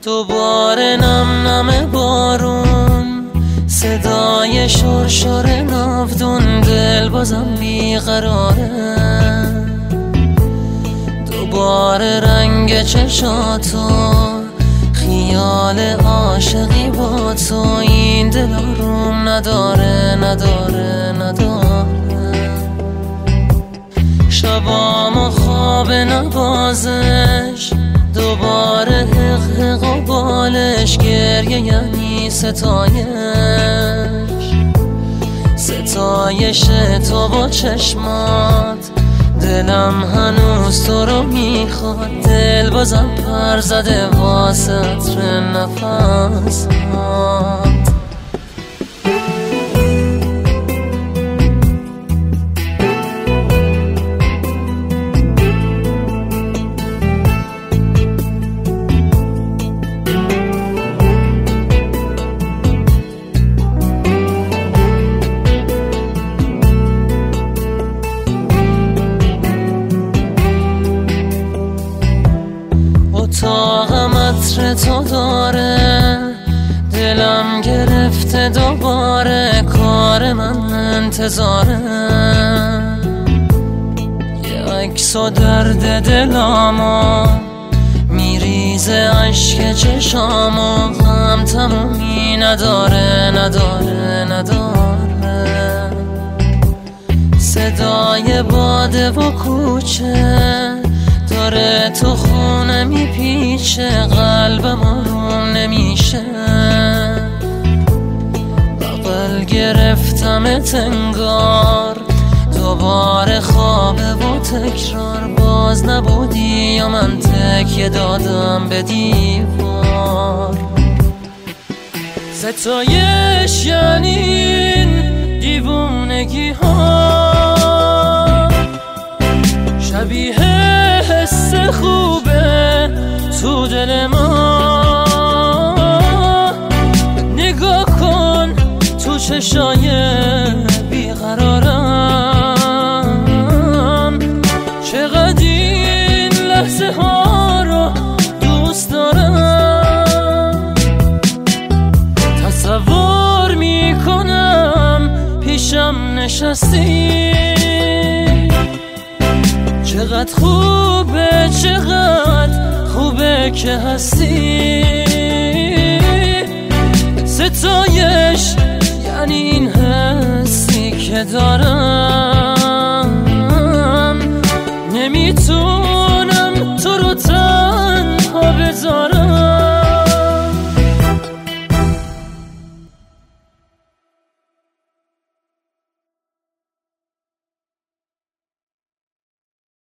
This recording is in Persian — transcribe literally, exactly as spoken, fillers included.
دوباره نم نم بارون، صدای شرشر ناودون، دل بازم بیقراره. دوباره رنگ چشاتو، خیال عاشقی با تو، این دل آروم نداره نداره نداره. شبام و خواب نوازش، دوباره حق حق و بالش، گریه یعنی ستایش، ستایش تو با چشمات. دلم هنوز تو رو میخواد، دل بازم پر زده واسه عطر نفسات. اتاقم عطر تو داره، دلم گرفته دوباره، کار من انتظاره. یه عکس و درد دلامو، میریزه عشق چشامو، غم تمومی نداره نداره نداره. صدای باده و کوچه داره تو خونه میپیچه، قلبم آروم نمیشه. بغل گرفتمت انگار، دوباره خوابه و تکرار. باز نبودی یا من تکیه دادم به دیوار. ستایش یعنی این دیوونگی ها، شبیه حس خوبه تو دل ما. نگاه کن تو چشای بیقرارم، چقدر این لحظه ها رو دوست دارم. تصور میکنم پیشم نشستی، چقدر خوبه چقدر خوبه که هستی. ستایش یعنی این حسی که دارم.